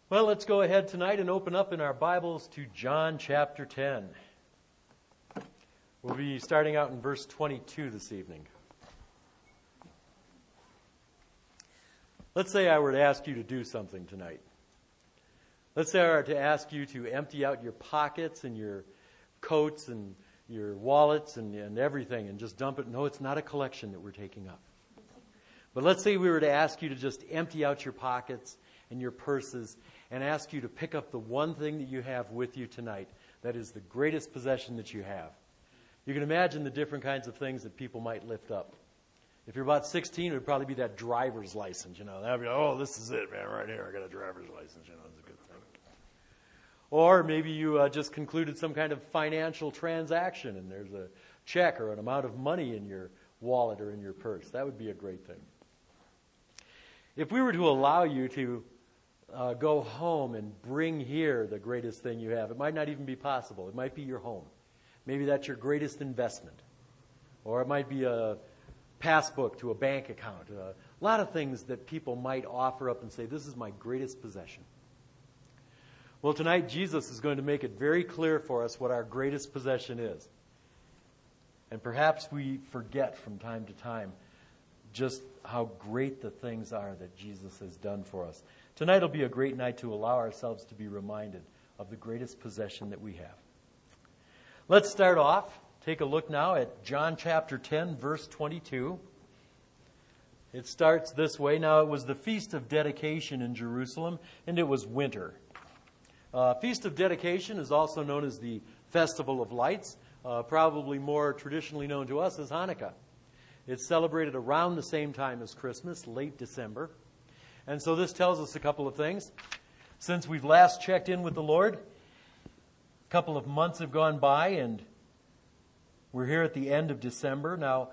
Well, let's go ahead tonight and open up in our Bibles to John chapter 10. We'll be starting out in verse 22 this evening. Let's say I were to ask you to do something tonight. Let's say I were to ask you to empty out your pockets and your coats and your wallets and everything and just dump it. No, it's not a collection that we're taking up. But let's say we were to ask you to just empty out your pockets and your purses and ask you to pick up the one thing that you have with you tonight that is the greatest possession that you have. You can imagine the different kinds of things that people might lift up. If you're about 16, it would probably be that driver's license, That would be, oh, this is it, man, right here. I got a driver's license, It's a good thing. Or maybe you just concluded some kind of financial transaction and there's a check or an amount of money in your wallet or in your purse. That would be a great thing. If we were to allow you to go home and bring here the greatest thing you have, it might not even be possible. It might be your home. Maybe that's your greatest investment. Or it might be a passbook to a bank account. A lot of things that people might offer up and say, this is my greatest possession. Well, tonight Jesus is going to make it very clear for us what our greatest possession is. And perhaps we forget from time to time just how great the things are that Jesus has done for us. Tonight will be a great night to allow ourselves to be reminded of the greatest possession that we have. Let's start off. Take a look now at John chapter 10, verse 22. It starts this way. Now it was the Feast of Dedication in Jerusalem, and it was winter. Feast of Dedication is also known as the Festival of Lights, probably more traditionally known to us as Hanukkah. It's celebrated around the same time as Christmas, late December. And so this tells us a couple of things. Since we've last checked in with the Lord, a couple of months have gone by and we're here at the end of December. Now,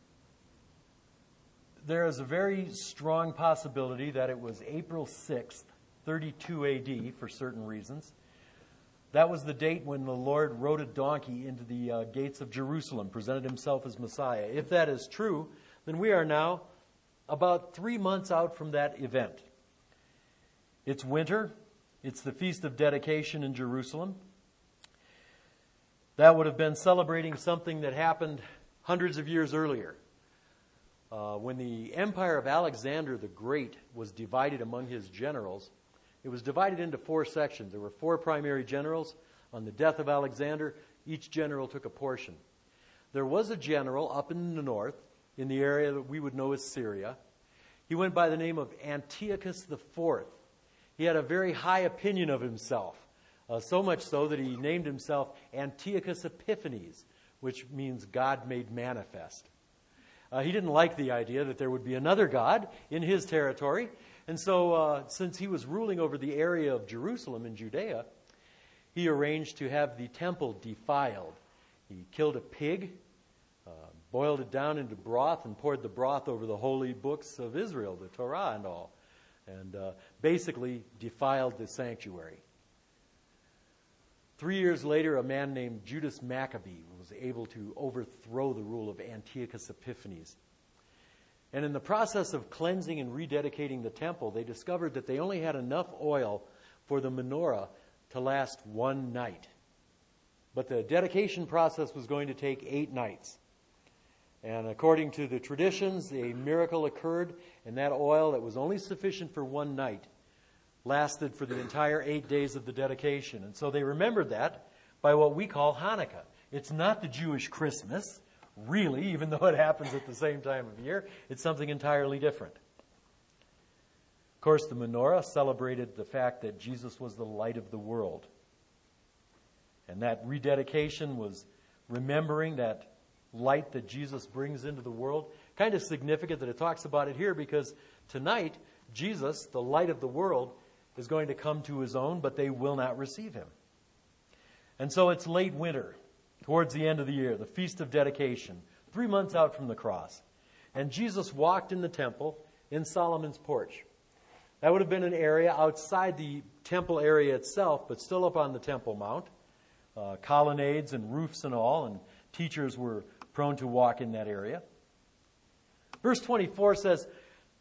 there is a very strong possibility that it was April 6th, 32 AD for certain reasons. That was the date when the Lord rode a donkey into the gates of Jerusalem, presented himself as Messiah. If that is true, then we are now about 3 months out from that event. It's winter. It's the Feast of Dedication in Jerusalem. That would have been celebrating something that happened hundreds of years earlier. When the empire of Alexander the Great was divided among his generals, it was divided into 4 sections. There were 4 primary generals. On the death of Alexander, each general took a portion. There was a general up in the north, in the area that we would know as Syria. He went by the name of Antiochus IV. He had a very high opinion of himself, so much so that he named himself Antiochus Epiphanes, which means God made manifest. He didn't like the idea that there would be another God in his territory. And so since he was ruling over the area of Jerusalem in Judea, he arranged to have the temple defiled. He killed a pig, boiled it down into broth, and poured the broth over the holy books of Israel, the Torah and all, and basically defiled the sanctuary. 3 years later, a man named Judas Maccabee was able to overthrow the rule of Antiochus Epiphanes. And in the process of cleansing and rededicating the temple, they discovered that they only had enough oil for the menorah to last 1 night. But the dedication process was going to take 8 nights. And according to the traditions, a miracle occurred, and that oil that was only sufficient for 1 night lasted for the entire 8 days of the dedication. And so they remembered that by what we call Hanukkah. It's not the Jewish Christmas, really, even though it happens at the same time of year. It's something entirely different. Of course, the menorah celebrated the fact that Jesus was the light of the world. And that rededication was remembering that light that Jesus brings into the world. Kind of significant that it talks about it here because tonight, Jesus, the light of the world, is going to come to his own, but they will not receive him. And so it's late winter, towards the end of the year, the Feast of Dedication, 3 months out from the cross. And Jesus walked in the temple in Solomon's porch. That would have been an area outside the temple area itself, but still up on the Temple Mount. Colonnades and roofs and all, and teachers were prone to walk in that area. Verse 24 says,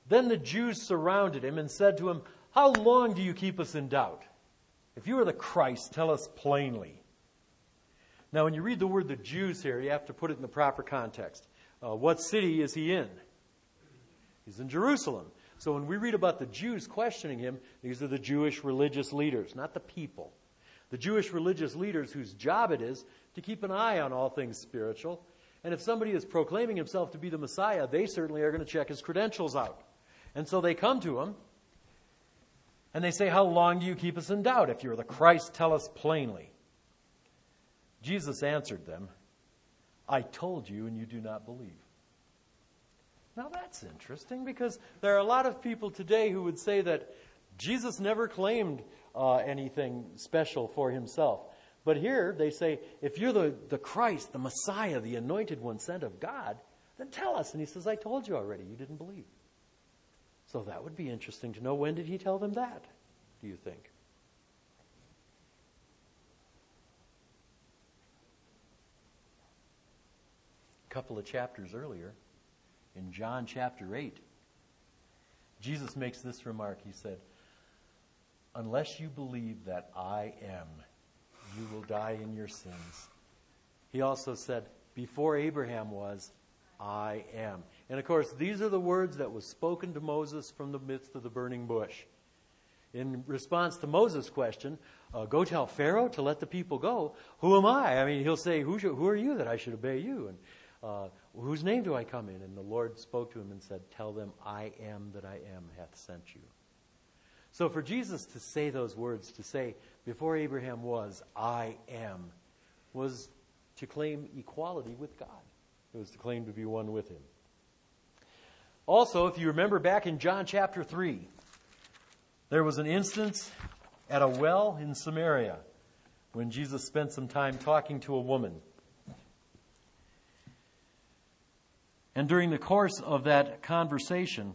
Then the Jews surrounded him and said to him, "How long do you keep us in doubt? If you are the Christ, tell us plainly." Now, when you read the word "the Jews" here, you have to put it in the proper context. What city is he in? He's in Jerusalem. So when we read about the Jews questioning him, these are the Jewish religious leaders, not the people. The Jewish religious leaders whose job it is to keep an eye on all things spiritual. And if somebody is proclaiming himself to be the Messiah, they certainly are going to check his credentials out. And so they come to him and they say, "How long do you keep us in doubt? If you're the Christ, tell us plainly." Jesus answered them, "I told you and you do not believe." Now that's interesting, because there are a lot of people today who would say that Jesus never claimed anything special for himself. But here they say, if you're the Christ, the Messiah, the anointed one sent of God, then tell us. And he says, "I told you already, you didn't believe." So that would be interesting to know. When did he tell them that, do you think? A couple of chapters earlier, in John chapter 8, Jesus makes this remark. He said, "Unless you believe that I am, you will die in your sins." He also said, "Before Abraham was, I am." And of course, these are the words that was spoken to Moses from the midst of the burning bush. In response to Moses' question, "Go tell Pharaoh to let the people go. Who am I?" I mean, he'll say, who are you that I should obey you? And whose name do I come in? And the Lord spoke to him and said, "Tell them, I am that I am hath sent you." So for Jesus to say those words, to say, "Before Abraham was, I am," was to claim equality with God. It was to claim to be one with him. Also, if you remember back in John chapter 3, there was an instance at a well in Samaria when Jesus spent some time talking to a woman. And during the course of that conversation,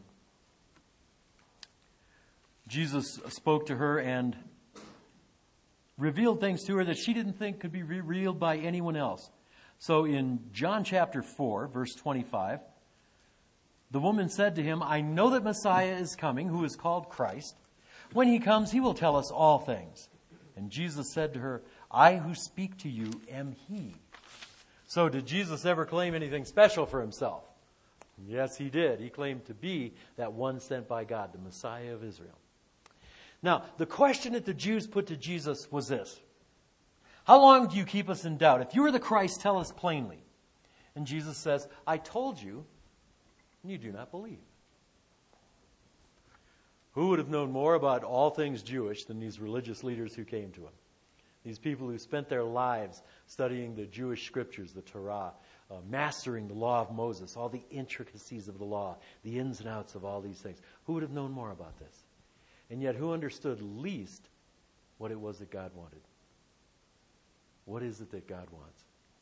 Jesus spoke to her and revealed things to her that she didn't think could be revealed by anyone else. So in John chapter 4, verse 25, the woman said to him, "I know that Messiah is coming, who is called Christ. When he comes, he will tell us all things." And Jesus said to her, "I who speak to you am he." So did Jesus ever claim anything special for himself? Yes, he did. He claimed to be that one sent by God, the Messiah of Israel. Now, the question that the Jews put to Jesus was this: "How long do you keep us in doubt? If you are the Christ, tell us plainly." And Jesus says, "I told you, and you do not believe." Who would have known more about all things Jewish than these religious leaders who came to him? These people who spent their lives studying the Jewish scriptures, the Torah, mastering the law of Moses, all the intricacies of the law, the ins and outs of all these things. Who would have known more about this? And yet who understood least what it was that God wanted? What is it that God wants?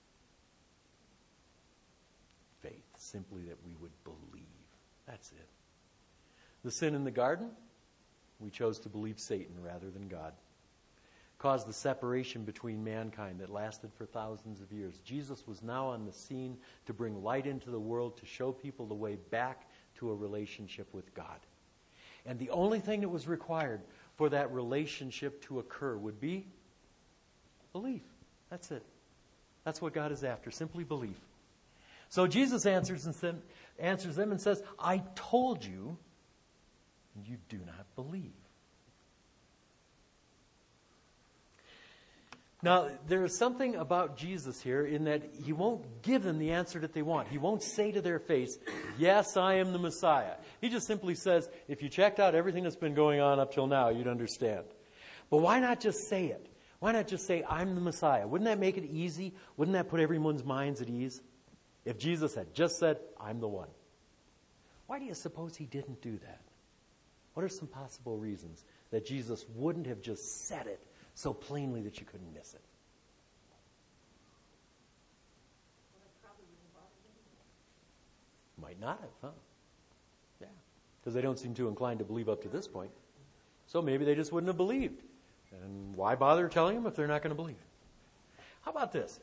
Faith. Simply that we would believe. That's it. The sin in the garden, we chose to believe Satan rather than God. Caused the separation between mankind that lasted for thousands of years. Jesus was now on the scene to bring light into the world, to show people the way back to a relationship with God. And the only thing that was required for that relationship to occur would be belief. That's it. That's what God is after, simply belief. So Jesus answers them and says, "I told you, and you do not believe." Now, there is something about Jesus here in that he won't give them the answer that they want. He won't say to their face, "Yes, I am the Messiah." He just simply says, if you checked out everything that's been going on up till now, you'd understand. But why not just say it? Why not just say, "I'm the Messiah"? Wouldn't that make it easy? Wouldn't that put everyone's minds at ease? If Jesus had just said, "I'm the one." Why do you suppose he didn't do that? What are some possible reasons that Jesus wouldn't have just said it so plainly that you couldn't miss it? Might not have, huh? Yeah. Because they don't seem too inclined to believe up to this point. So maybe they just wouldn't have believed. And why bother telling them if they're not going to believe? How about this?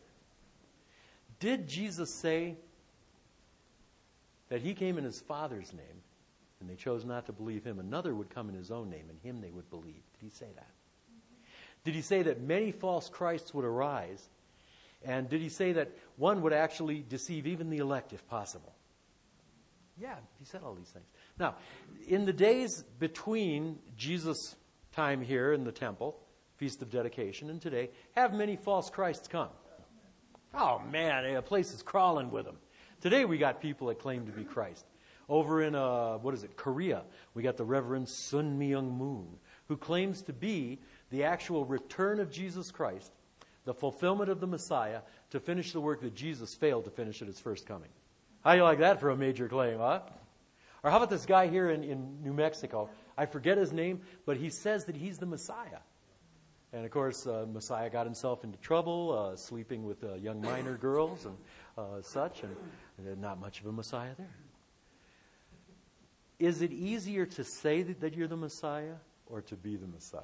Did Jesus say that he came in his Father's name and they chose not to believe him, another would come in his own name, and him they would believe. Did he say that? Did he say that many false Christs would arise? And did he say that one would actually deceive even the elect if possible? Yeah, he said all these things. Now, in the days between Jesus' time here in the temple, Feast of Dedication, and today, have many false Christs come? Oh man, the place is crawling with them. Today we got people that claim to be Christ. Over in, Korea, we got the Reverend Sun Myung Moon, who claims to be the actual return of Jesus Christ, the fulfillment of the Messiah, to finish the work that Jesus failed to finish at his first coming. How do you like that for a major claim, huh? Or how about this guy here in New Mexico? I forget his name, but he says that he's the Messiah. And of course, Messiah got himself into trouble, sleeping with young minor girls and such, and not much of a Messiah there. Is it easier to say that you're the Messiah or to be the Messiah?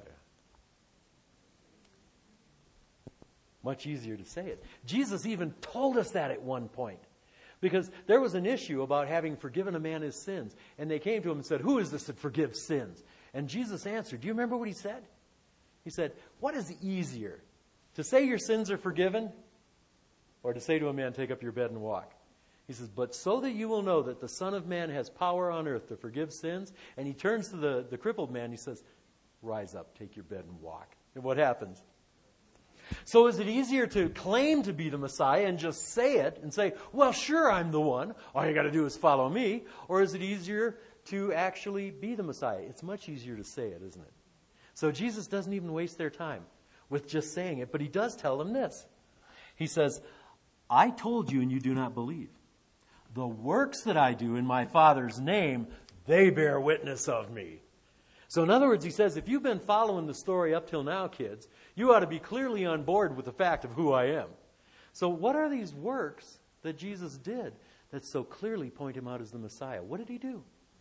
Much easier to say it. Jesus even told us that at one point. Because there was an issue about having forgiven a man his sins. And they came to him and said, "Who is this that forgives sins?" And Jesus answered. Do you remember what he said? He said, "What is easier? To say your sins are forgiven, or to say to a man, 'Take up your bed and walk'?" He says, "But so that you will know that the Son of Man has power on earth to forgive sins." And he turns to the crippled man. He says, "Rise up, take your bed and walk." And what happens? So is it easier to claim to be the Messiah and just say it and say, "Well, sure, I'm the one. All you got to do is follow me"? Or is it easier to actually be the Messiah? It's much easier to say it, isn't it? So Jesus doesn't even waste their time with just saying it, but he does tell them this. He says, "I told you and you do not believe. The works that I do in my Father's name, they bear witness of me." So in other words, he says, if you've been following the story up till now, kids, you ought to be clearly on board with the fact of who I am. So what are these works that Jesus did that so clearly point him out as the Messiah? What did he do?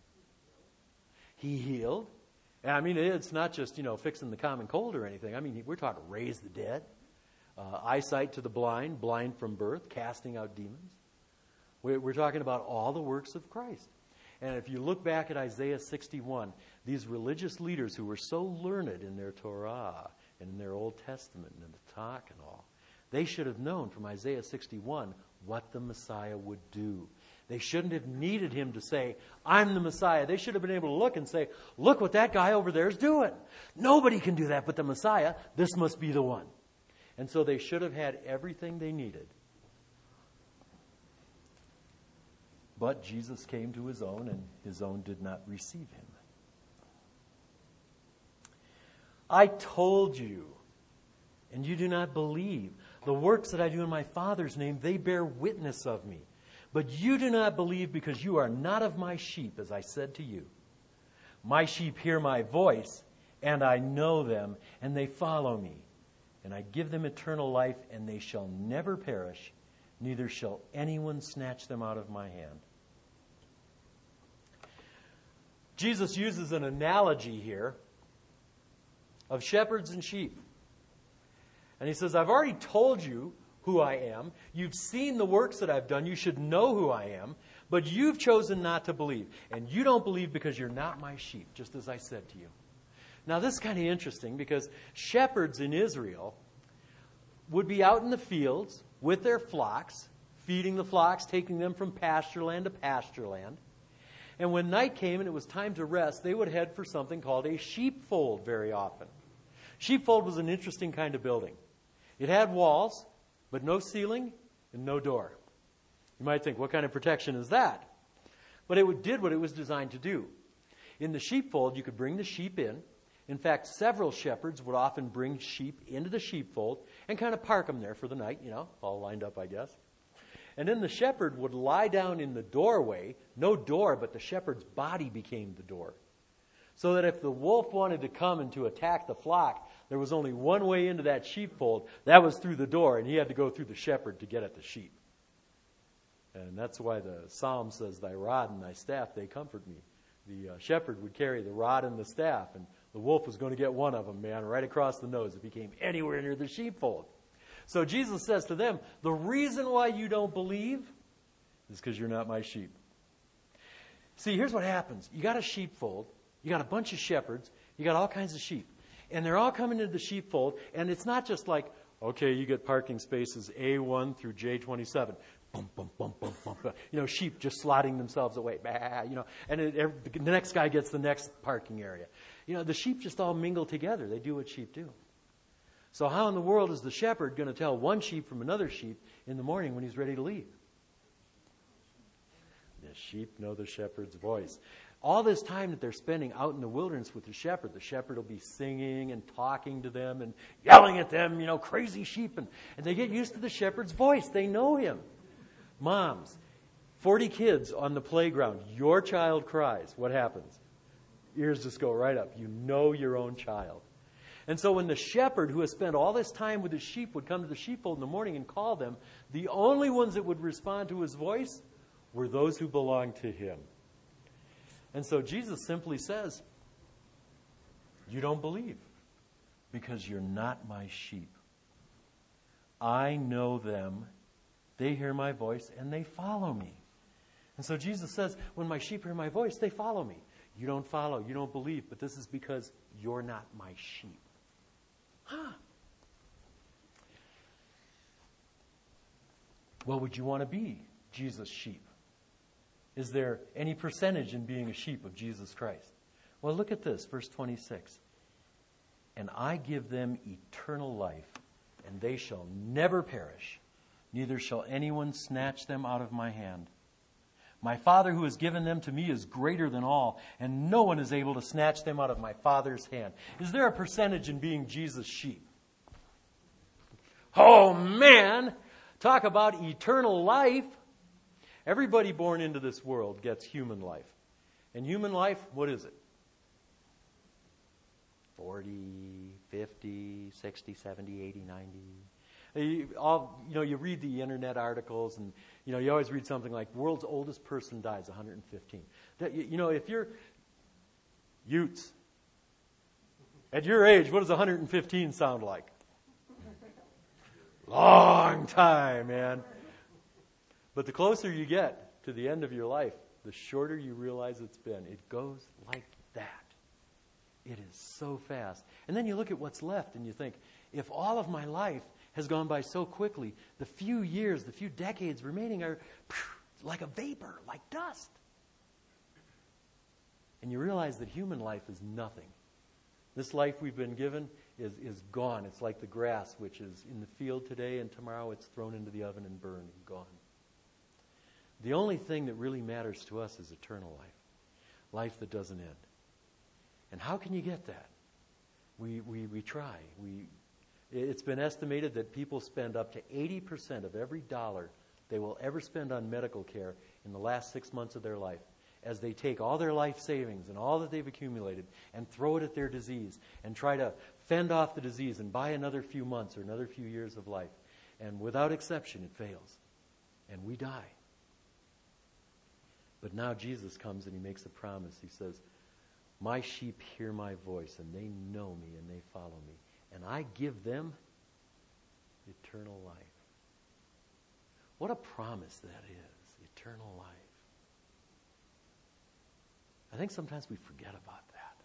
He healed. And I mean, it's not just, fixing the common cold or anything. I mean, we're talking raise the dead, eyesight to the blind, blind from birth, casting out demons. We're talking about all the works of Christ. And if you look back at Isaiah 61, these religious leaders who were so learned in their Torah and in their Old Testament and in the Tanakh and all, they should have known from Isaiah 61 what the Messiah would do. They shouldn't have needed him to say, "I'm the Messiah." They should have been able to look and say, "Look what that guy over there is doing. Nobody can do that but the Messiah. This must be the one." And so they should have had everything they needed. But Jesus came to his own, and his own did not receive him. "I told you, and you do not believe. The works that I do in my Father's name, they bear witness of me. But you do not believe because you are not of my sheep, as I said to you. My sheep hear my voice, and I know them, and they follow me. And I give them eternal life, and they shall never perish, neither shall anyone snatch them out of my hand." Jesus uses an analogy here of shepherds and sheep. And he says, "I've already told you who I am. You've seen the works that I've done. You should know who I am. But you've chosen not to believe. And you don't believe because you're not my sheep, just as I said to you." Now, this is kind of interesting because shepherds in Israel would be out in the fields with their flocks, feeding the flocks, taking them from pasture land to pasture land. And when night came and it was time to rest, they would head for something called a sheepfold very often. Sheepfold was an interesting kind of building. It had walls, but no ceiling and no door. You might think, what kind of protection is that? But it did what it was designed to do. In the sheepfold, you could bring the sheep in. In fact, several shepherds would often bring sheep into the sheepfold and kind of park them there for the night, all lined up, I guess. And then the shepherd would lie down in the doorway, no door, but the shepherd's body became the door. So that if the wolf wanted to come and to attack the flock, there was only one way into that sheepfold. That was through the door, and he had to go through the shepherd to get at the sheep. And that's why the psalm says, "Thy rod and thy staff, they comfort me." The shepherd would carry the rod and the staff, and the wolf was going to get one of them, right across the nose if he came anywhere near the sheepfold. So Jesus says to them, the reason why you don't believe is because you're not my sheep. See, here's what happens. You got a sheepfold. You got a bunch of shepherds. You got all kinds of sheep. And they're all coming into the sheepfold. And it's not just like, okay, you get parking spaces A1 through J27. Boom, boom, boom, boom, boom, boom. Sheep just slotting themselves away. Bah, and the next guy gets the next parking area. The sheep just all mingle together. They do what sheep do. So how in the world is the shepherd going to tell one sheep from another sheep in the morning when he's ready to leave? The sheep know the shepherd's voice. All this time that they're spending out in the wilderness with the shepherd will be singing and talking to them and yelling at them, crazy sheep. And they get used to the shepherd's voice. They know him. Moms, 40 kids on the playground. Your child cries. What happens? Ears just go right up. You know your own child. And so when the shepherd who has spent all this time with his sheep would come to the sheepfold in the morning and call them, the only ones that would respond to his voice were those who belonged to him. And so Jesus simply says, you don't believe because you're not my sheep. I know them, they hear my voice, and they follow me. And so Jesus says, when my sheep hear my voice, they follow me. You don't follow, you don't believe, but this is because you're not my sheep. Well, would you want to be Jesus' sheep? Is there any percentage in being a sheep of Jesus Christ? Well, look at this, verse 26. And I give them eternal life, and they shall never perish, neither shall anyone snatch them out of my hand. My Father who has given them to me is greater than all, and no one is able to snatch them out of my Father's hand. Is there a percentage in being Jesus' sheep? Oh, man! Talk about eternal life. Everybody born into this world gets human life. And human life, what is it? 40, 50, 60, 70, 80, 90. You read the internet articles, and you always read something like world's oldest person dies 115. If you're Utes, at your age, what does 115 sound like? Long time, man. But the closer you get to the end of your life, the shorter you realize it's been. It goes like that. It is so fast. And then you look at what's left and you think, if all of my life has gone by so quickly, the few years, the few decades remaining are like a vapor, like dust. And you realize that human life is nothing. This life we've been given is gone. It's like the grass, which is in the field today, and tomorrow it's thrown into the oven and burned and gone. The only thing that really matters to us is eternal life. Life that doesn't end. And how can you get that? We try. It's been estimated that people spend up to 80% of every dollar they will ever spend on medical care in the last 6 months of their life, as they take all their life savings and all that they've accumulated and throw it at their disease and try to fend off the disease and buy another few months or another few years of life. And without exception, it fails. And we die. But now Jesus comes and he makes a promise. He says, my sheep hear my voice, and they know me, and they follow me. And I give them eternal life. What a promise that is, eternal life. I think sometimes we forget about that.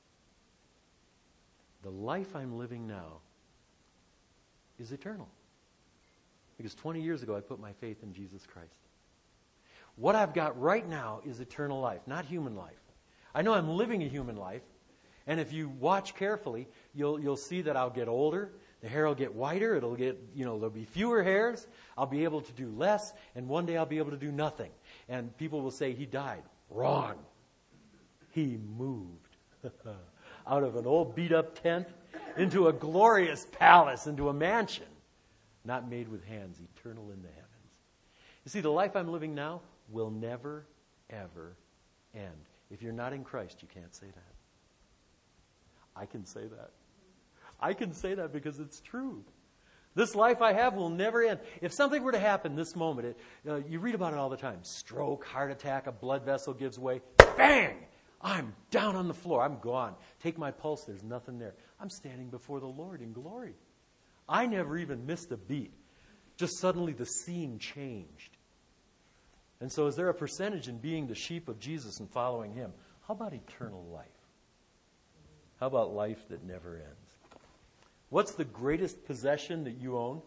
The life I'm living now is eternal. Because 20 years ago I put my faith in Jesus Christ. What I've got right now is eternal life, not human life. I know I'm living a human life, and if you watch carefully, you'll see that I'll get older, the hair will get whiter, there'll be fewer hairs, I'll be able to do less, and one day I'll be able to do nothing. And people will say, he died. Wrong. He moved out of an old beat-up tent into a glorious palace, into a mansion, not made with hands, eternal in the heavens. You see, the life I'm living now will never, ever end. If you're not in Christ, you can't say that. I can say that. I can say that because it's true. This life I have will never end. If something were to happen this moment, you read about it all the time. Stroke, heart attack, a blood vessel gives way. Bang! I'm down on the floor. I'm gone. Take my pulse. There's nothing there. I'm standing before the Lord in glory. I never even missed a beat. Just suddenly the scene changed. And so is there a percentage in being the sheep of Jesus and following him? How about eternal life? How about life that never ends? What's the greatest possession that you own?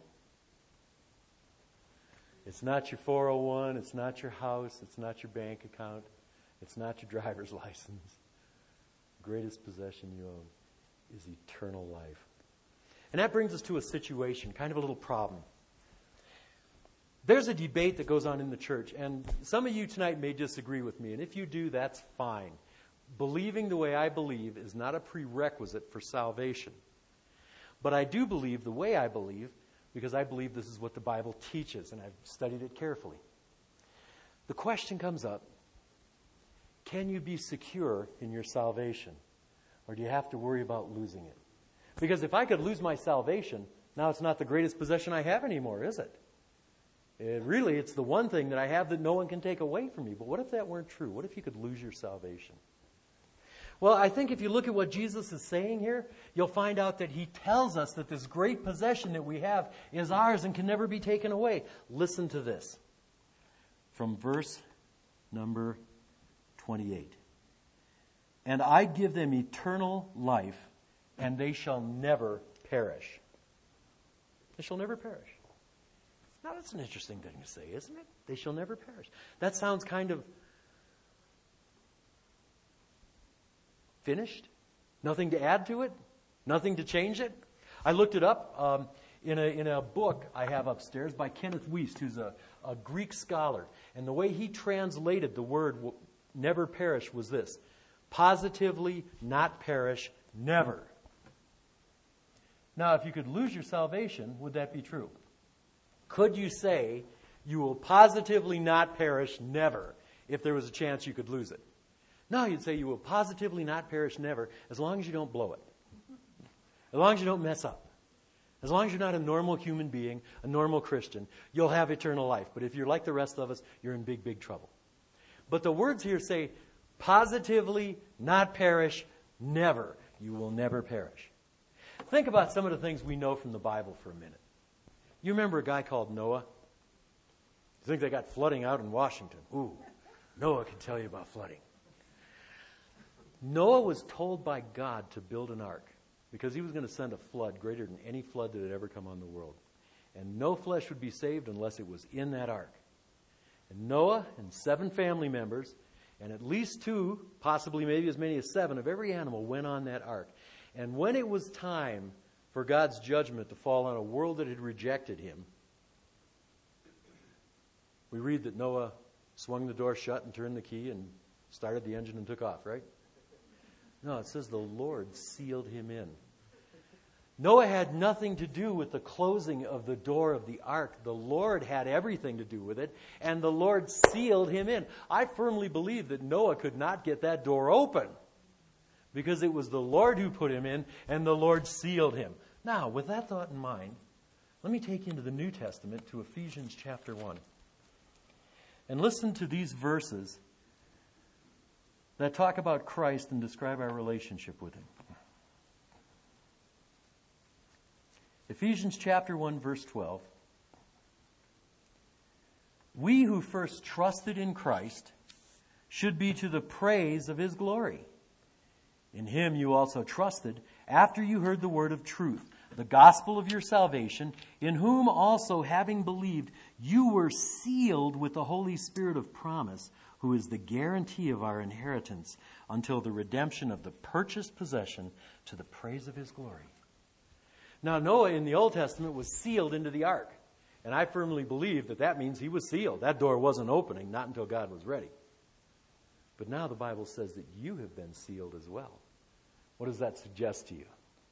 It's not your 401, it's not your house, it's not your bank account, it's not your driver's license. The greatest possession you own is eternal life. And that brings us to a situation, kind of a little problem. There's a debate that goes on in the church, and some of you tonight may disagree with me, and if you do, that's fine. Believing the way I believe is not a prerequisite for salvation. But I do believe the way I believe because I believe this is what the Bible teaches, and I've studied it carefully. The question comes up, can you be secure in your salvation, or do you have to worry about losing it? Because if I could lose my salvation, now it's not the greatest possession I have anymore, is it? It's the one thing that I have that no one can take away from me. But what if that weren't true? What if you could lose your salvation? Well, I think if you look at what Jesus is saying here, you'll find out that he tells us that this great possession that we have is ours and can never be taken away. Listen to this from verse number 28. And I give them eternal life, and they shall never perish. They shall never perish. Now, that's an interesting thing to say, isn't it? They shall never perish. That sounds kind of finished. Nothing to add to it. Nothing to change it. I looked it up in a book I have upstairs by Kenneth Wuest, who's a Greek scholar. And the way he translated the word never perish was this: positively not perish, never. Now, if you could lose your salvation, would that be true? Could you say you will positively not perish, never, if there was a chance you could lose it? No, you'd say you will positively not perish, never, as long as you don't blow it. As long as you don't mess up. As long as you're not a normal human being, a normal Christian, you'll have eternal life. But if you're like the rest of us, you're in big, big trouble. But the words here say, positively not perish, never. You will never perish. Think about some of the things we know from the Bible for a minute. You remember a guy called Noah? You think they got flooding out in Washington? Ooh, Noah can tell you about flooding. Noah was told by God to build an ark because he was going to send a flood greater than any flood that had ever come on the world. And no flesh would be saved unless it was in that ark. And Noah and 7 family members, and at least 2, possibly maybe as many as 7 of every animal went on that ark. And when it was time for God's judgment to fall on a world that had rejected him, we read that Noah swung the door shut and turned the key and started the engine and took off, right? No, it says the Lord sealed him in. Noah had nothing to do with the closing of the door of the ark. The Lord had everything to do with it, and the Lord sealed him in. I firmly believe that Noah could not get that door open because it was the Lord who put him in, and the Lord sealed him. Now, with that thought in mind, let me take you into the New Testament to Ephesians chapter 1. And listen to these verses that talk about Christ and describe our relationship with him. Ephesians chapter 1, verse 12. We who first trusted in Christ should be to the praise of his glory. In him you also trusted after you heard the word of truth, the gospel of your salvation, in whom also, having believed, you were sealed with the Holy Spirit of promise, who is the guarantee of our inheritance until the redemption of the purchased possession to the praise of his glory. Now, Noah in the Old Testament was sealed into the ark. And I firmly believe that that means he was sealed. That door wasn't opening, not until God was ready. But now the Bible says that you have been sealed as well. What does that suggest to you?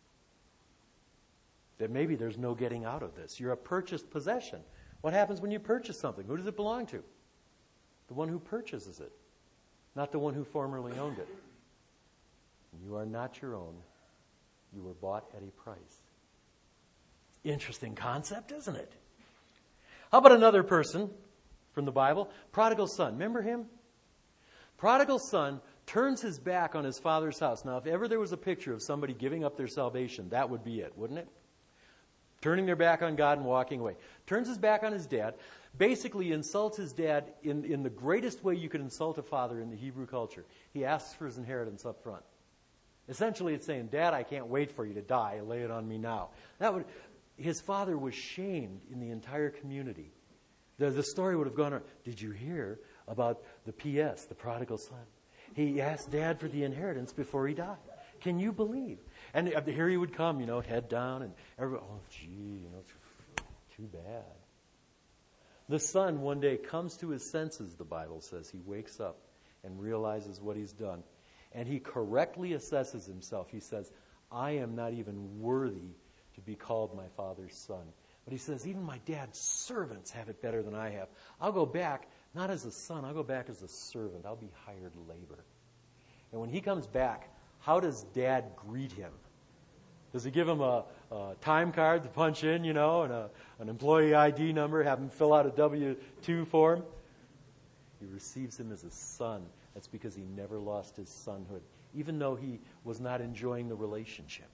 That maybe there's no getting out of this. You're a purchased possession. What happens when you purchase something? Who does it belong to? The one who purchases it, not the one who formerly owned it. You are not your own. You were bought at a price. Interesting concept, isn't it? How about another person from the Bible? Prodigal son. Remember him? Prodigal son turns his back on his father's house. Now, if ever there was a picture of somebody giving up their salvation, that would be it, wouldn't it? Turning their back on God and walking away. Turns his back on his dad, basically insults his dad in the greatest way you could insult a father in the Hebrew culture. He asks for his inheritance up front. Essentially, it's saying, Dad, I can't wait for you to die. Lay it on me now. His father was shamed in the entire community. The story would have gone on. Did you hear about the PS, the prodigal son? He asked Dad for the inheritance before he died. Can you believe? And here he would come, head down, and everyone, oh, gee, too bad. The son one day comes to his senses, the Bible says. He wakes up and realizes what he's done. And he correctly assesses himself. He says, I am not even worthy to be called my father's son. But he says, even my dad's servants have it better than I have. I'll go back, not as a son, I'll go back as a servant. I'll be hired labor. And when he comes back, how does Dad greet him? Does he give him a time card to punch in, and an employee ID number, have him fill out a W-2 form? He receives him as a son. That's because he never lost his sonhood, even though he was not enjoying the relationship.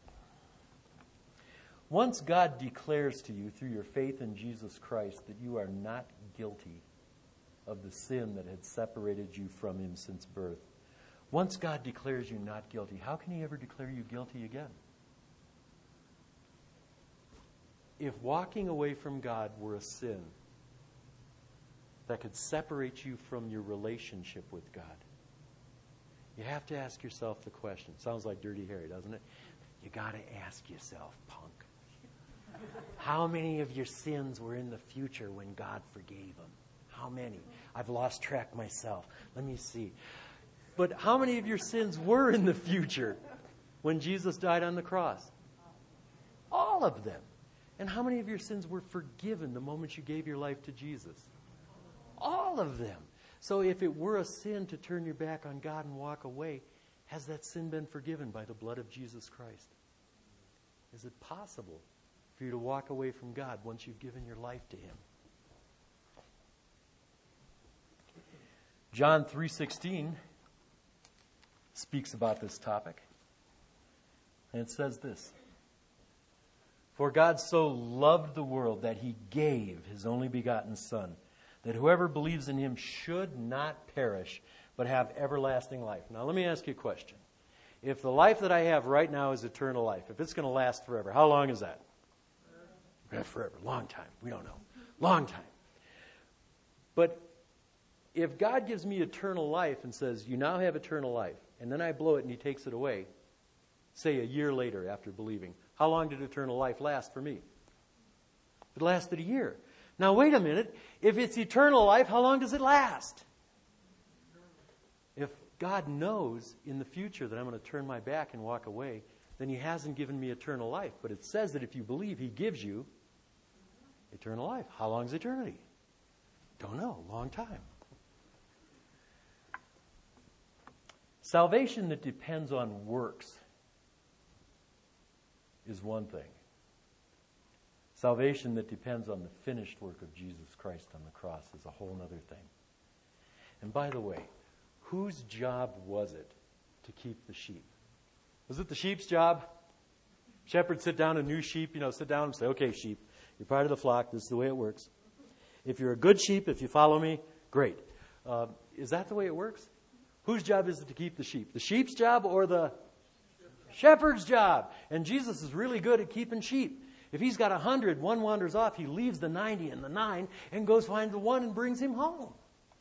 Once God declares to you through your faith in Jesus Christ that you are not guilty of the sin that had separated you from him since birth, once God declares you not guilty, how can he ever declare you guilty again? If walking away from God were a sin that could separate you from your relationship with God, you have to ask yourself the question. Sounds like Dirty Harry, doesn't it? You got to ask yourself, punk. How many of your sins were in the future when God forgave them? How many? I've lost track myself. Let me see. But how many of your sins were in the future when Jesus died on the cross? All of them. And how many of your sins were forgiven the moment you gave your life to Jesus? All of them. So if it were a sin to turn your back on God and walk away, has that sin been forgiven by the blood of Jesus Christ? Is it possible for you to walk away from God once you've given your life to him? John 3:16 speaks about this topic. And it says this: For God so loved the world that he gave his only begotten Son, that whoever believes in him should not perish, but have everlasting life. Now let me ask you a question. If the life that I have right now is eternal life, if it's going to last forever, how long is that? Forever. Long time. We don't know. Long time. But if God gives me eternal life and says, you now have eternal life, and then I blow it and he takes it away, say a year later after believing, how long did eternal life last for me? It lasted a year. Now wait a minute. If it's eternal life, how long does it last? If God knows in the future that I'm going to turn my back and walk away, then he hasn't given me eternal life. But it says that if you believe, he gives you eternal life. How long is eternity? Don't know. Long time. Salvation that depends on works is one thing. Salvation that depends on the finished work of Jesus Christ on the cross is a whole other thing. And by the way, whose job was it to keep the sheep? Was it the sheep's job? Shepherds sit down, a new sheep, sit down and say, okay, sheep, you're part of the flock. This is the way it works. If you're a good sheep, if you follow me, great. Is that the way it works? Whose job is it to keep the sheep? The sheep's job or the shepherd's job? And Jesus is really good at keeping sheep. If he's got 100, one wanders off, he leaves the 90 and the 9 and goes find the one and brings him home.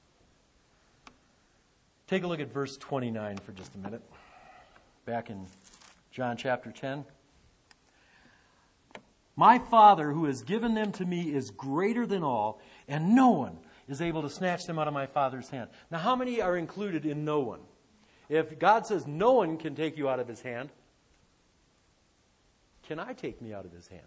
Take a look at verse 29 for just a minute. Back in John chapter 10. My Father who has given them to me is greater than all, and no one is able to snatch them out of my Father's hand. Now, how many are included in no one? If God says no one can take you out of his hand, can I take me out of his hand?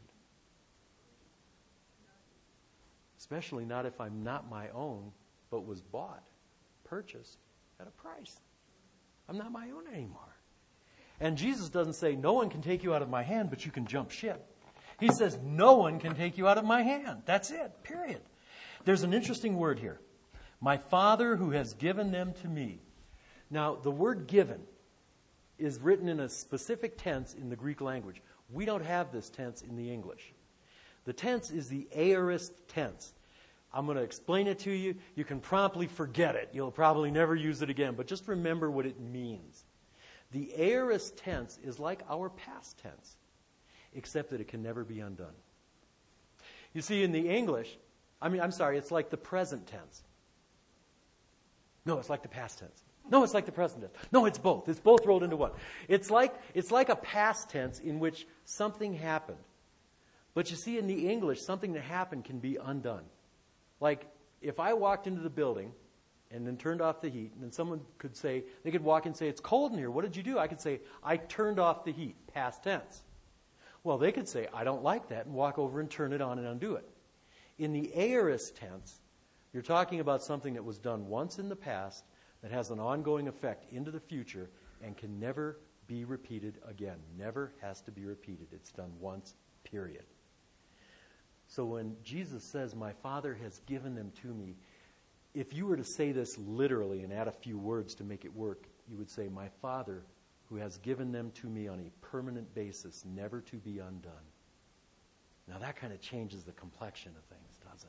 Especially not if I'm not my own, but was bought, purchased at a price. I'm not my own anymore. And Jesus doesn't say, no one can take you out of my hand, but you can jump ship. He says, no one can take you out of my hand. That's it, period. There's an interesting word here. My Father who has given them to me. Now, the word given is written in a specific tense in the Greek language. We don't have this tense in the English. The tense is the aorist tense. I'm going to explain it to you. You can promptly forget it. You'll probably never use it again. But just remember what it means. The aorist tense is like our past tense, except that it can never be undone. You see, in the English, it's like the present tense. No, it's like the past tense. No, it's like the present tense. No, it's both. It's both rolled into one. It's like a past tense in which something happened. But you see, in the English, something that happened can be undone. Like, if I walked into the building and then turned off the heat, and then someone could say, they could walk in and say, it's cold in here. What did you do? I could say, I turned off the heat, past tense. Well, they could say, I don't like that, and walk over and turn it on and undo it. In the aorist tense, you're talking about something that was done once in the past that has an ongoing effect into the future and can never be repeated again. Never has to be repeated. It's done once, period. So when Jesus says, my Father has given them to me, if you were to say this literally and add a few words to make it work, you would say, my Father who has given them to me on a permanent basis, never to be undone. Now that kind of changes the complexion of things, doesn't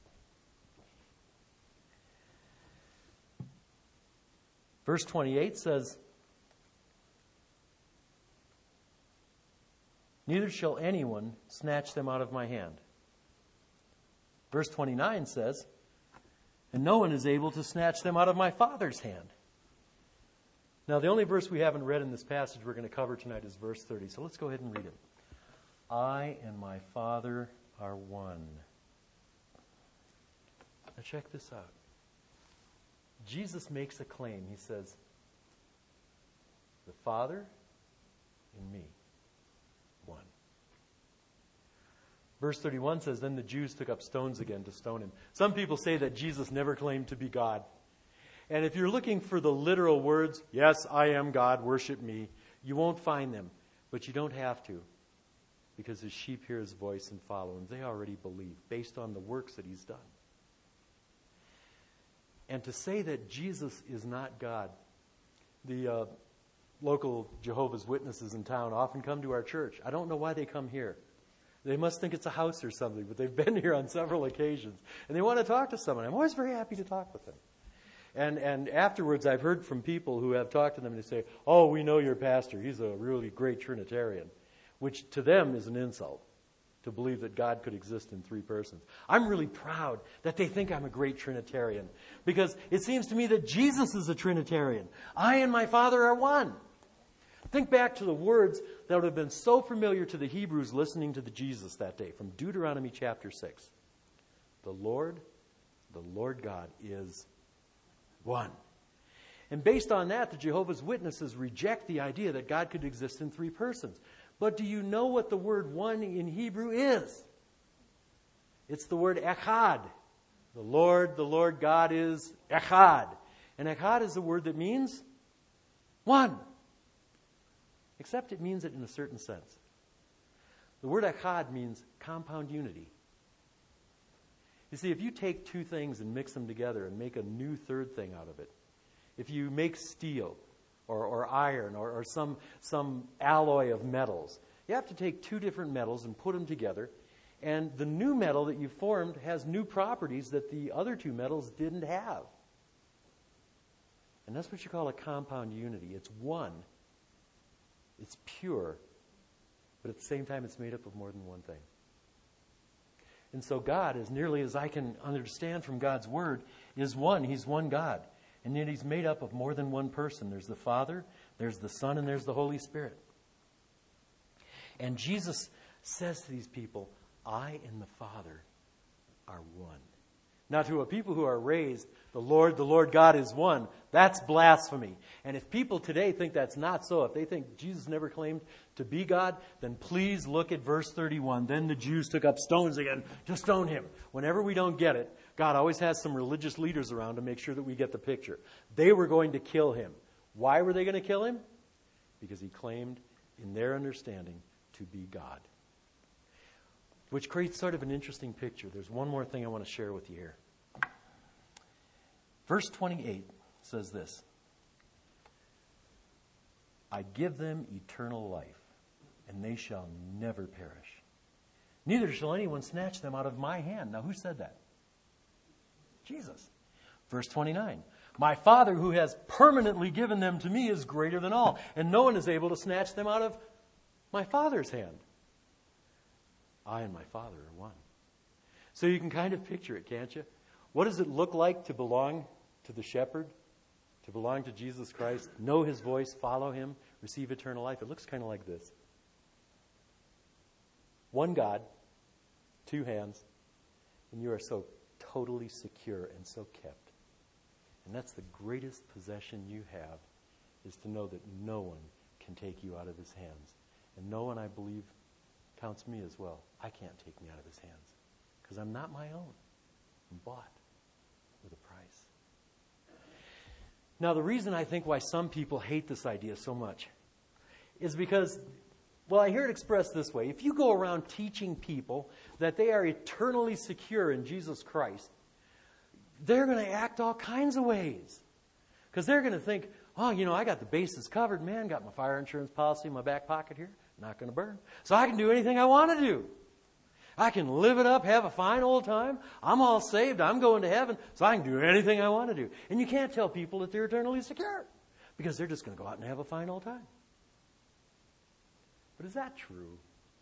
it? Verse 28 says, neither shall anyone snatch them out of my hand. Verse 29 says, and no one is able to snatch them out of my Father's hand. Now, the only verse we haven't read in this passage we're going to cover tonight is verse 30. So let's go ahead and read it. I and my Father are one. Now check this out. Jesus makes a claim. He says, the Father and me, one. Verse 31 says, then the Jews took up stones again to stone him. Some people say that Jesus never claimed to be God. And if you're looking for the literal words, yes, I am God, worship me, you won't find them. But you don't have to, because his sheep hear his voice and follow him. They already believe, based on the works that he's done. And to say that Jesus is not God, the local Jehovah's Witnesses in town often come to our church. I don't know why they come here. They must think it's a house or something, but they've been here on several occasions. And they want to talk to someone. I'm always very happy to talk with them. And afterwards, I've heard from people who have talked to them and they say, oh, we know your pastor. He's a really great Trinitarian, which to them is an insult, to believe that God could exist in three persons. I'm really proud that they think I'm a great Trinitarian, because it seems to me that Jesus is a Trinitarian. I and my Father are one. Think back to the words that would have been so familiar to the Hebrews listening to the Jesus that day, from Deuteronomy chapter 6. The Lord God is one. And based on that, the Jehovah's Witnesses reject the idea that God could exist in three persons. But do you know what the word one in Hebrew is? It's the word echad. The Lord God is echad. And echad is a word that means one. Except it means it in a certain sense. The word echad means compound unity. You see, if you take two things and mix them together and make a new third thing out of it, if you make steel or iron or some alloy of metals, you have to take two different metals and put them together, and the new metal that you formed has new properties that the other two metals didn't have. And that's what you call a compound unity. It's one. It's pure, but at the same time it's made up of more than one thing. And so God, as nearly as I can understand from God's Word, is one. He's one God. And yet He's made up of more than one person. There's the Father, there's the Son, and there's the Holy Spirit. And Jesus says to these people, I and the Father are one. Now, to a people who are raised, the Lord God is one, that's blasphemy. And if people today think that's not so, if they think Jesus never claimed to be God, then please look at verse 31. Then the Jews took up stones again to stone him. Whenever we don't get it, God always has some religious leaders around to make sure that we get the picture. They were going to kill him. Why were they going to kill him? Because he claimed, in their understanding, to be God. Which creates sort of an interesting picture. There's one more thing I want to share with you here. Verse 28 says this: I give them eternal life, and they shall never perish. Neither shall anyone snatch them out of my hand. Now, who said that? Jesus. Verse 29. My Father who has permanently given them to me is greater than all, and no one is able to snatch them out of my Father's hand. I and my Father are one. So you can kind of picture it, can't you? What does it look like to belong to the shepherd? To belong to Jesus Christ, know his voice, follow him, receive eternal life? It looks kind of like this. One God, two hands, and you are so totally secure and so kept. And that's the greatest possession you have, is to know that no one can take you out of his hands. And no one, I believe, counts me as well. I can't take me out of his hands because I'm not my own. I'm bought with a price. Now, the reason I think why some people hate this idea so much is because, well, I hear it expressed this way. If you go around teaching people that they are eternally secure in Jesus Christ, they're going to act all kinds of ways. Because they're going to think, oh, I got the bases covered, man. Got my fire insurance policy in my back pocket here. Not going to burn. So I can do anything I want to do. I can live it up, have a fine old time. I'm all saved. I'm going to heaven, so I can do anything I want to do. And you can't tell people that they're eternally secure because they're just going to go out and have a fine old time. But is that true?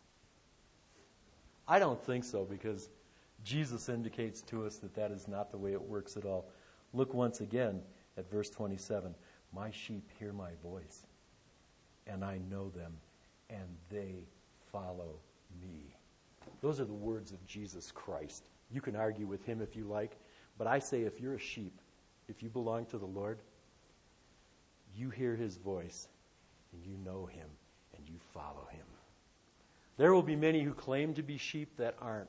I don't think so, because Jesus indicates to us that that is not the way it works at all. Look once again at verse 27. My sheep hear my voice, and I know them, and they follow me. Those are the words of Jesus Christ. You can argue with him if you like, but I say if you're a sheep, if you belong to the Lord, you hear his voice, and you know him, and you follow him. There will be many who claim to be sheep that aren't.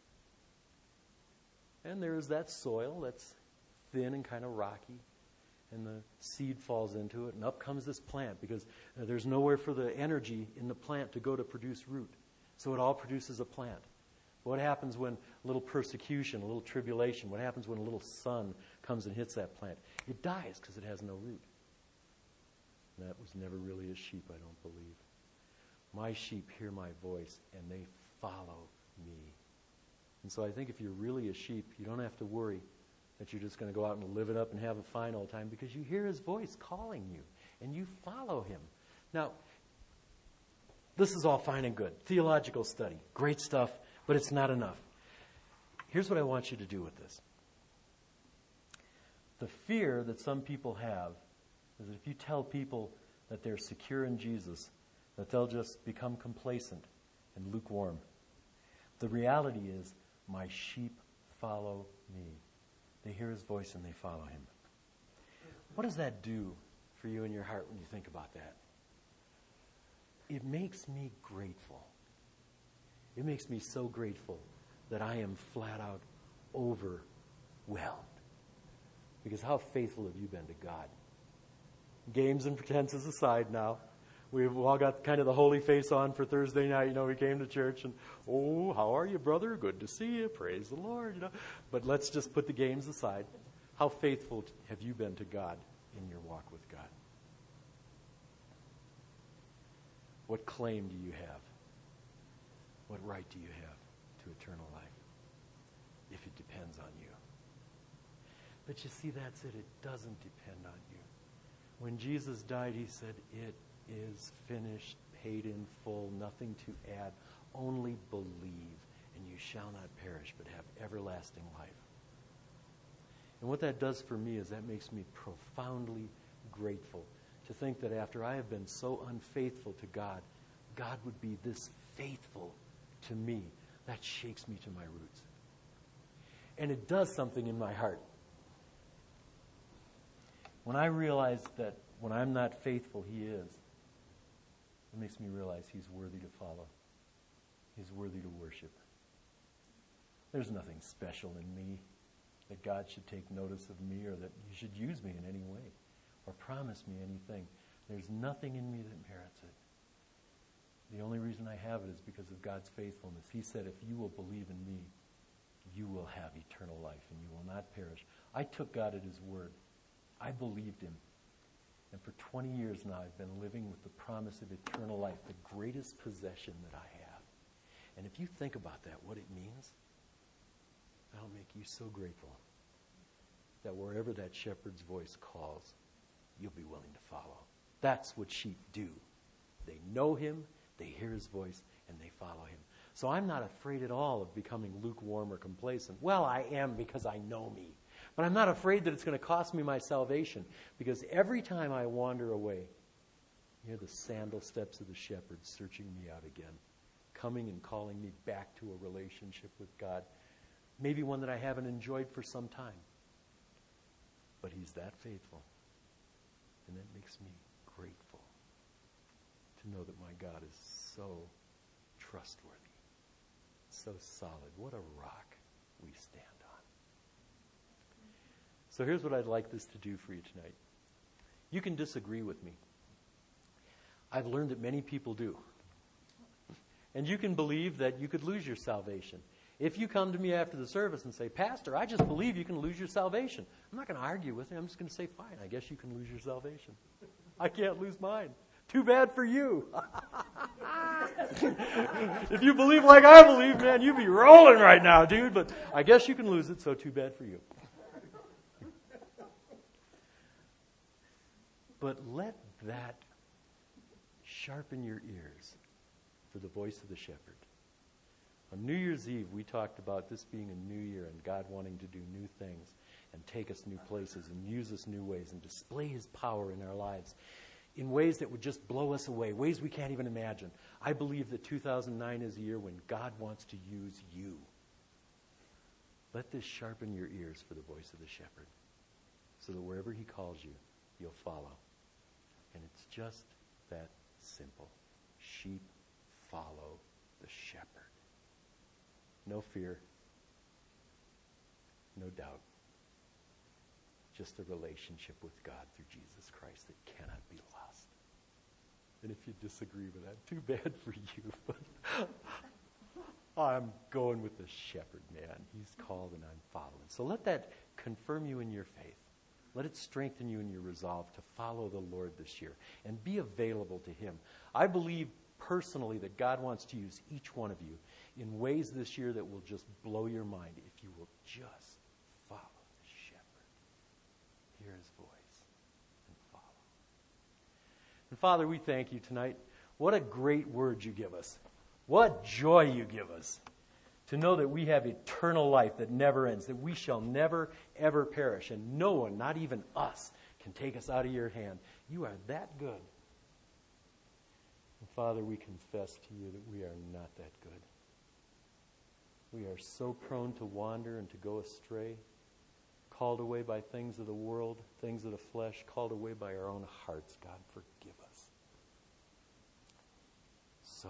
And there's that soil that's thin and kind of rocky, and the seed falls into it, and up comes this plant, because there's nowhere for the energy in the plant to go to produce root. So it all produces a plant. What happens when a little persecution, a little tribulation, what happens when a little sun comes and hits that plant? It dies because it has no root. And that was never really a sheep, I don't believe. My sheep hear my voice, and they follow me. And so I think if you're really a sheep, you don't have to worry that you're just going to go out and live it up and have a fine old time, because you hear his voice calling you, and you follow him. Now, this is all fine and good. Theological study. Great stuff, but it's not enough. Here's what I want you to do with this. The fear that some people have is that if you tell people that they're secure in Jesus, that they'll just become complacent and lukewarm. The reality is, my sheep follow me. They hear his voice and they follow him. What does that do for you in your heart when you think about that? It makes me grateful. It makes me so grateful that I am flat out overwhelmed. Because how faithful have you been to God? Games and pretenses aside now. We've all got kind of the holy face on for Thursday night. We came to church and, oh, how are you, brother? Good to see you. Praise the Lord. But let's just put the games aside. How faithful have you been to God in your walk with God? What claim do you have? What right do you have to eternal life? If it depends on you. But you see, that's it. It doesn't depend on you. When Jesus died, he said, it is finished, paid in full, nothing to add. Only believe, and you shall not perish, but have everlasting life. And what that does for me is that makes me profoundly grateful to think that after I have been so unfaithful to God, God would be this faithful to me. That shakes me to my roots. And it does something in my heart. When I realize that when I'm not faithful, he is, it makes me realize he's worthy to follow. He's worthy to worship. There's nothing special in me that God should take notice of me, or that he should use me in any way or promise me anything. There's nothing in me that merits it. The only reason I have it is because of God's faithfulness. He said, if you will believe in me, you will have eternal life and you will not perish. I took God at his word. I believed him. And for 20 years now, I've been living with the promise of eternal life, the greatest possession that I have. And if you think about that, what it means, that'll make you so grateful. that wherever that shepherd's voice calls, you'll be willing to follow. That's what sheep do. They know him, they hear his voice, and they follow him. So I'm not afraid at all of becoming lukewarm or complacent. Well, I am because I know me. But I'm not afraid that it's going to cost me my salvation, because every time I wander away, I hear the sandal steps of the shepherd searching me out again, coming and calling me back to a relationship with God, maybe one that I haven't enjoyed for some time. But he's that faithful, and that makes me grateful to know that my God is so trustworthy, so solid. What a rock we stand on. So here's what I'd like this to do for you tonight. You can disagree with me. I've learned that many people do. And you can believe that you could lose your salvation. If you come to me after the service and say, Pastor, I just believe you can lose your salvation, I'm not going to argue with you. I'm just going to say, fine, I guess you can lose your salvation. I can't lose mine. Too bad for you. If you believe like I believe, man, you'd be rolling right now, dude. But I guess you can lose it, so too bad for you. But let that sharpen your ears for the voice of the shepherd. On New Year's Eve, we talked about this being a new year and God wanting to do new things and take us new places and use us new ways and display his power in our lives in ways that would just blow us away, ways we can't even imagine. I believe that 2009 is a year when God wants to use you. Let this sharpen your ears for the voice of the shepherd, so that wherever he calls you, you'll follow. And it's just that simple. Sheep follow the shepherd. No fear, no doubt. Just a relationship with God through Jesus Christ that cannot be lost. And if you disagree with that, too bad for you. But I'm going with the shepherd, man. He's called and I'm following. So let that confirm you in your faith. Let it strengthen you in your resolve to follow the Lord this year and be available to him. I believe personally that God wants to use each one of you in ways this year that will just blow your mind if you will just follow the shepherd. Hear his voice and follow. And Father, we thank you tonight. What a great word you give us. What joy you give us to know that we have eternal life that never ends, that we shall never, ever perish, and no one, not even us, can take us out of your hand. You are that good. And Father, we confess to you that we are not that good. We are so prone to wander and to go astray, called away by things of the world, things of the flesh, called away by our own hearts. God, forgive us. So,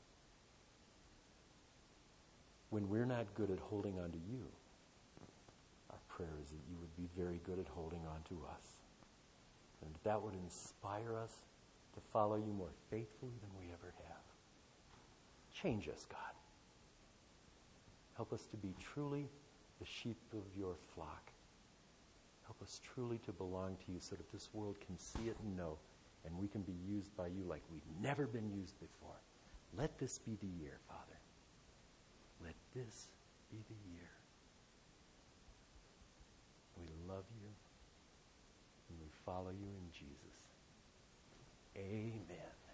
when we're not good at holding on to you, our prayer is that you would be very good at holding on to us. And that would inspire us to follow you more faithfully than we ever have. Change us, God. Help us to be truly the sheep of your flock. Help us truly to belong to you so that this world can see it and know, and we can be used by you like we've never been used before. Let this be the year, Father. Let this be the year. We love you, and we follow you in Jesus. Amen.